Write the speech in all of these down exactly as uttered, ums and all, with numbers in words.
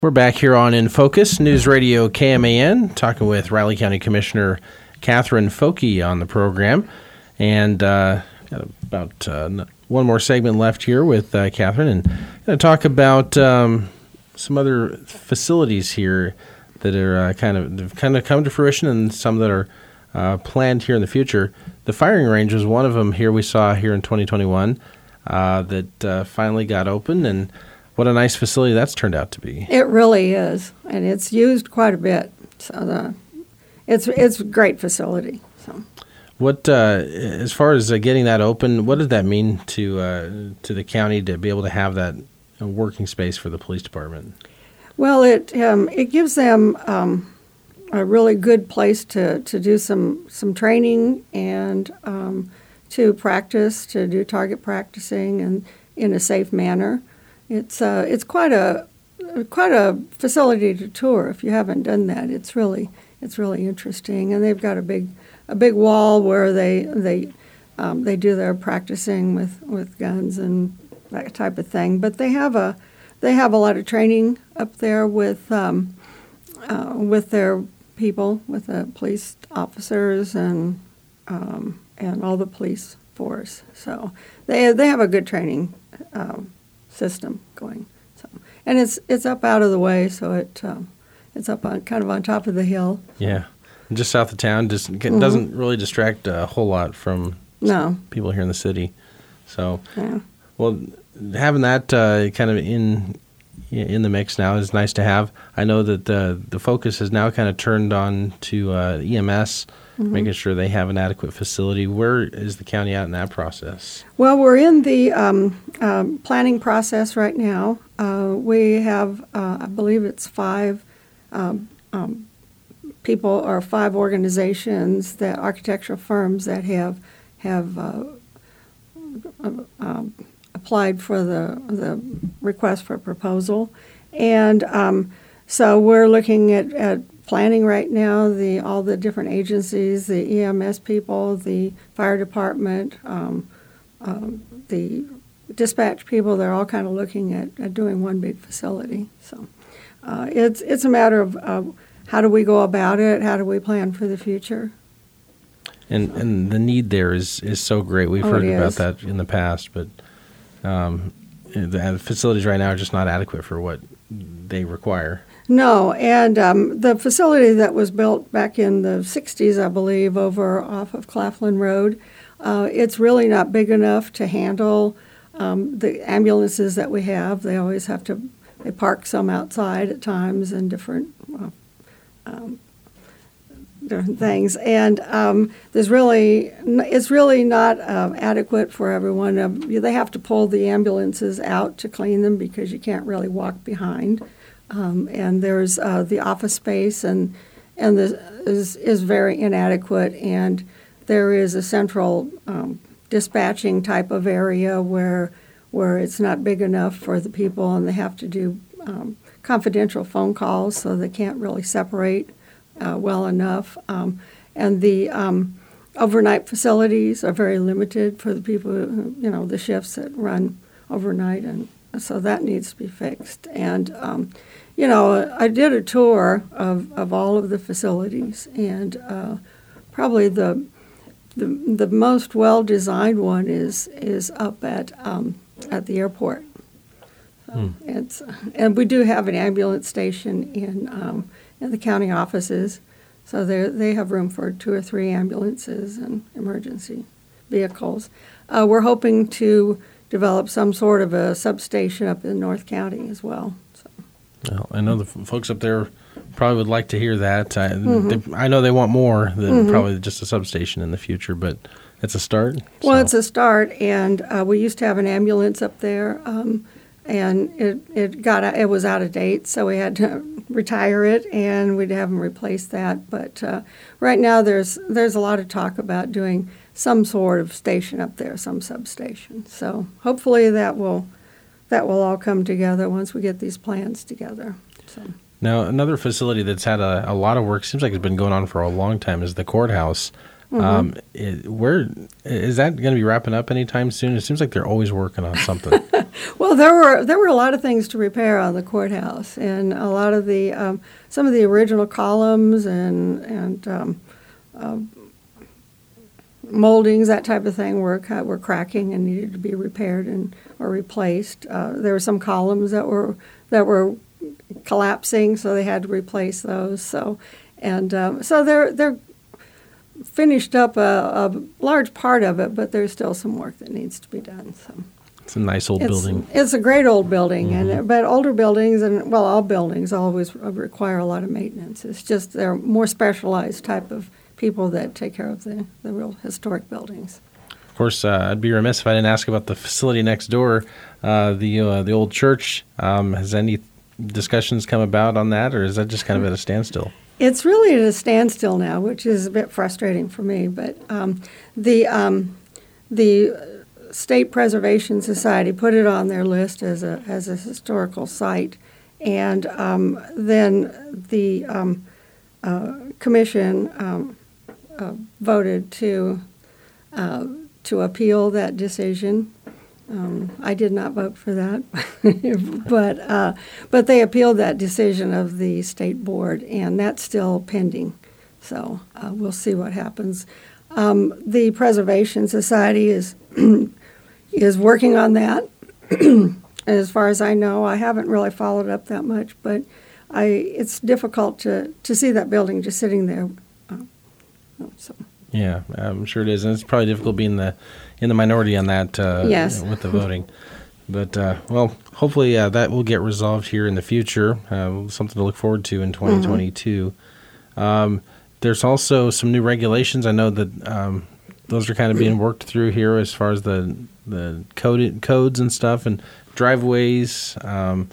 We're back here on In Focus, News Radio K M A N, talking with Riley County Commissioner Catherine Foulke on the program. And uh, got about uh, one more segment left here with uh, Catherine, and going to talk about um, some other facilities here that are uh, kind of have kind of come to fruition, and some that are uh, planned here in the future. The firing range was one of them here we saw here in twenty twenty-one uh, that uh, finally got open, and what a nice facility that's turned out to be. It really is, and it's used quite a bit. So the, it's it's a great facility. So, what uh, as far as uh, getting that open, what does that mean to uh, to the county to be able to have that uh, working space for the police department? Well, it um, it gives them um, a really good place to, to do some some training and um, to practice, to do target practicing and in a safe manner. It's uh, it's quite a quite a facility to tour. If you haven't done that, it's really it's really interesting. And they've got a big a big wall where they they um, they do their practicing with, with guns and that type of thing. But they have a they have a lot of training up there with um, uh, with their people, with the police officers and um, and all the police force. So they they have a good training Um, system going, so and it's it's up out of the way, so it um, it's up on kind of on top of the hill. Yeah, just south of town. Just Mm-hmm. doesn't really distract a whole lot from No. people here in the city. So, Yeah. well, having that uh, kind of in in the mix now is nice to have. I know that the the focus has now kind of turned on to uh, E M S. Mm-hmm. Making sure they have an adequate facility. Where is the county at in that process? Well, we're in the um, um, planning process right now. Uh, we have, uh, I believe it's five um, um, people or five organizations, that architectural firms that have have uh, uh, um, applied for the the request for proposal, and um, so we're looking at, at planning right now, the all the different agencies, the E M S people, the fire department, um, um, the dispatch people. They're all kind of looking at, at doing one big facility. So uh, it's it's a matter of uh, how do we go about it? How do we plan for the future? And so. and the need there is, is so great. We've oh, heard about is. that in the past, but um, the facilities right now are just not adequate for what they require. No, and um, the facility that was built back in the sixties, I believe, over off of Claflin Road, uh, it's really not big enough to handle um, the ambulances that we have. They always have to, they park some outside at times and different, uh, um, different things. And um, there's really, it's really not uh, adequate for everyone. Uh, they have to pull the ambulances out to clean them because you can't really walk behind. Um, and there's uh, the office space, and and the is is very inadequate. And there is a central um, dispatching type of area where where it's not big enough for the people, and they have to do um, confidential phone calls, so they can't really separate uh, well enough. Um, and the um, overnight facilities are very limited for the people, who, you know, the shifts that run overnight, and so that needs to be fixed. And um, You know, I did a tour of, of all of the facilities, and uh, probably the, the the most well-designed one is is up at um, at the airport. So mm. It's and we do have an ambulance station in um, in the county offices, so they they have room for two or three ambulances and emergency vehicles. Uh, we're hoping to develop some sort of a substation up in North County as well. Well, I know the f- folks up there probably would like to hear that. I, mm-hmm. they, I know they want more than mm-hmm. probably just a substation in the future, but it's a start. Well, so. it's a start, and uh, we used to have an ambulance up there, um, and it it got it was out of date, so we had to retire it, and we'd have them replace that. But uh, right now, there's there's a lot of talk about doing some sort of station up there, some substation. So hopefully that will. That will all come together once we get these plans together. So. Now, another facility that's had a, a lot of work, seems like it's been going on for a long time, is the courthouse. Mm-hmm. Um, it, where is that going to be wrapping up anytime soon? It seems like they're always working on something. Well, there were there were a lot of things to repair on the courthouse, and a lot of the um, some of the original columns and and um, uh, moldings, that type of thing, were were cracking and needed to be repaired and or replaced. Uh, there were some columns that were that were collapsing, so they had to replace those. So, and um, so they're they're finished up a, a large part of it, but there's still some work that needs to be done. So. It's a nice old It's, building. it's a great old building, Mm-hmm. and but older buildings and well, all buildings always require a lot of maintenance. It's just they're more specialized type of people that take care of the, the real historic buildings. Of course, uh, I'd be remiss if I didn't ask about the facility next door, uh, the uh, the old church. Um, has any discussions come about on that, or is that just kind of at a standstill? It's really at a standstill now, which is a bit frustrating for me. But um, the um, the State Preservation Society put it on their list as a as a historical site, and um, then the um, uh, commission um, uh, voted to uh, to appeal that decision. Um, I did not vote for that, but uh, but they appealed that decision of the state board, and that's still pending. So uh, we'll see what happens. Um, the Preservation Society is is working on that. As far as I know, I haven't really followed up that much, but I it's difficult to, to see that building just sitting there. Uh, so. Yeah, I'm sure it is, and it's probably difficult being the in the minority on that. Uh, Yes. you know, with the voting. But uh, well, hopefully uh, that will get resolved here in the future. Uh, something to look forward to in twenty twenty-two. Mm-hmm. Um, there's also some new regulations. I know that um, those are kind of being worked through here as far as the the code, codes and stuff and driveways. Um,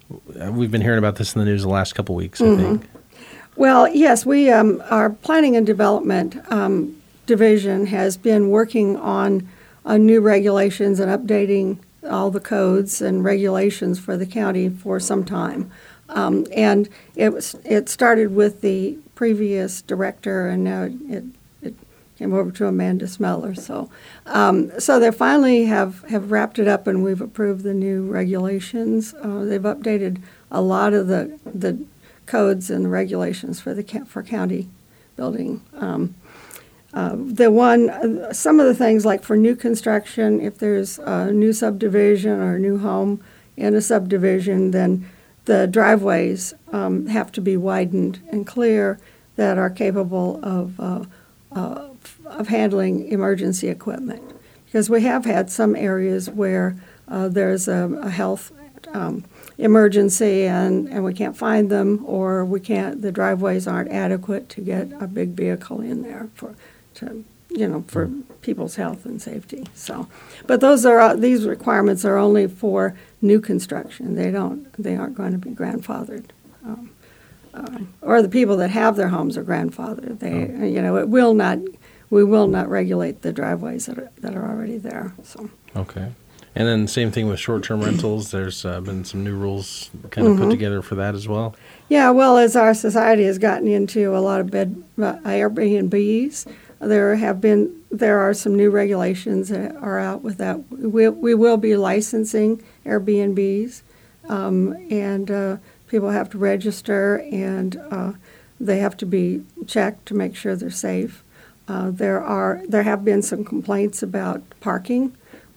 we've been hearing about this in the news the last couple weeks, I Mm-hmm. think. Well, yes, we um, our planning and development um, division has been working on uh, new regulations and updating all the codes and regulations for the county for some time. Um, and it was it started with the previous director, and now it it came over to Amanda Smeller. So um, so they finally have, have wrapped it up, and we've approved the new regulations. Uh, they've updated a lot of the the codes and regulations for the for county building. Um, uh, the one, uh, some of the things like for new construction, if there's a new subdivision or a new home in a subdivision, then the driveways um, have to be widened and clear that are capable of uh, uh, of handling emergency equipment. Because we have had some areas where uh, there's a, a health um, emergency and, and we can't find them, or we can't, the driveways aren't adequate to get a big vehicle in there for, to, you know, for people's health and safety. So, but those are, these requirements are only for new construction. They don't, they aren't going to be grandfathered. Um, uh, or the people that have their homes are grandfathered. They, oh. you know, it will not, we will not regulate the driveways that are, that are already there. So. Okay. And then same thing with short-term rentals. There's uh, been some new rules kind of mm-hmm. put together for that as well. Yeah, well, as our society has gotten into a lot of bed uh, Airbnbs, there have been there are some new regulations that are out with that. We we will be licensing Airbnbs, um, and uh, people have to register, and uh, they have to be checked to make sure they're safe. Uh, there are there have been some complaints about parking.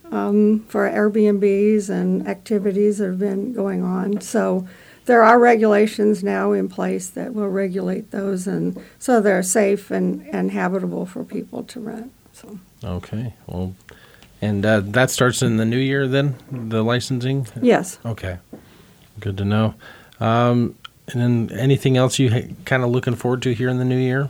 Um, for Airbnbs and activities that have been going on. So there are regulations now in place that will regulate those, and so they're safe and, and habitable for people to rent. So okay, well, and uh, that starts in the new year then, the licensing? Yes. Okay, good to know. Um, and then anything else you ha- kind of looking forward to here in the new year?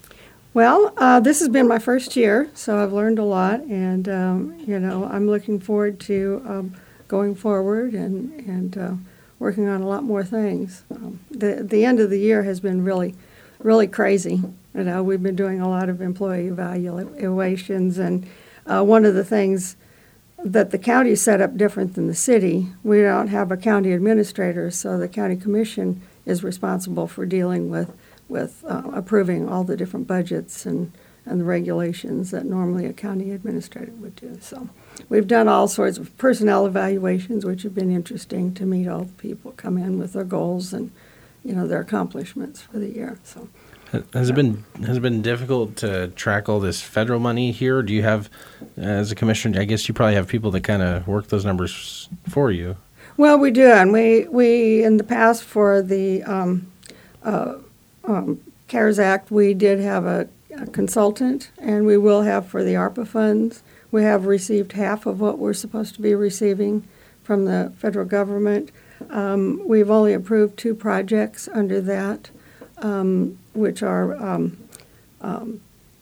Well, uh, this has been my first year, so I've learned a lot, and um, you know, I'm looking forward to um, going forward and and uh, working on a lot more things. Um, the the end of the year has been really, really crazy. You know, we've been doing a lot of employee evaluations, and uh, one of the things that the county set up different than the city. We don't have a county administrator, so the county commission is responsible for dealing with. with uh, approving all the different budgets and, and the regulations that normally a county administrator would do. So we've done all sorts of personnel evaluations, which have been interesting to meet all the people come in with their goals and, you know, their accomplishments for the year. So has it been has it been difficult to track all this federal money here? Do you have, as a commissioner, I guess you probably have people that kind of work those numbers for you. Well, we do, and we, we in the past for the um, uh, um, CARES Act, we did have a, a consultant, and we will have for the ARPA funds. We have received half of what we're supposed to be receiving from the federal government. Um, we've only approved two projects under that, um, which are um, um,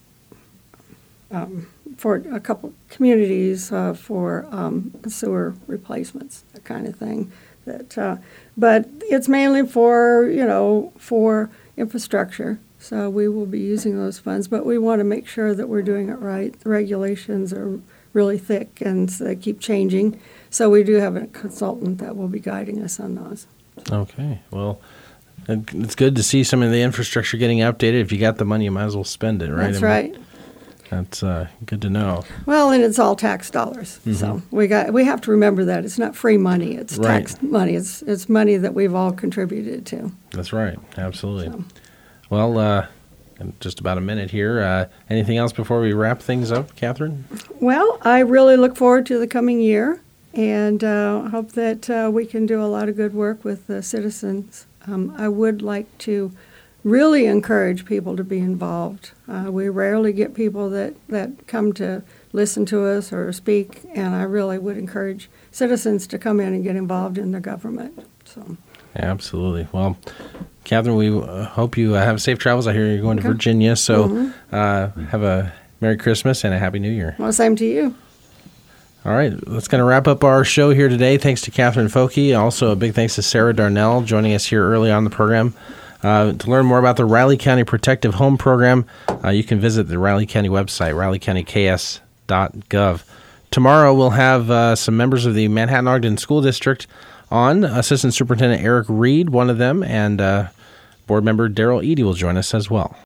um, for a couple communities uh, for um, sewer replacements, that kind of thing. That, uh, but it's mainly for, you know, for infrastructure. So we will be using those funds, but we want to make sure that we're doing it right. The regulations are really thick and so they keep changing. So we do have a consultant that will be guiding us on those. Okay. Well, it's good to see some of the infrastructure getting updated. If you got the money, you might as well spend it, right? That's I mean, right. That's uh, good to know. Well, and it's all tax dollars. Mm-hmm. So we got we have to remember that. It's not free money. It's right. tax money. It's it's money that we've all contributed to. That's right. Absolutely. So. Well, uh, in just about a minute here. Uh, anything else before we wrap things up, Catherine? Well, I really look forward to the coming year and uh, hope that uh, we can do a lot of good work with the citizens. Um, I would like to really encourage people to be involved. Uh, we rarely get people that, that come to listen to us or speak, and I really would encourage citizens to come in and get involved in the government. So, absolutely. Well, Catherine, we uh, hope you uh, have safe travels. I hear you're going okay. to Virginia, so mm-hmm. uh, have a Merry Christmas and a Happy New Year. Well, same to you. All right, that's going to wrap up our show here today. Thanks to Catherine Foke. Also, a big thanks to Sarah Darnell joining us here early on the program. Uh, to learn more about the Riley County Protective Home Program, uh, you can visit the Riley County website, riley county k s dot gov. Tomorrow, we'll have uh, some members of the Manhattan-Ogden School District on. Assistant Superintendent Eric Reed, one of them, and uh, board member Daryl Eady will join us as well.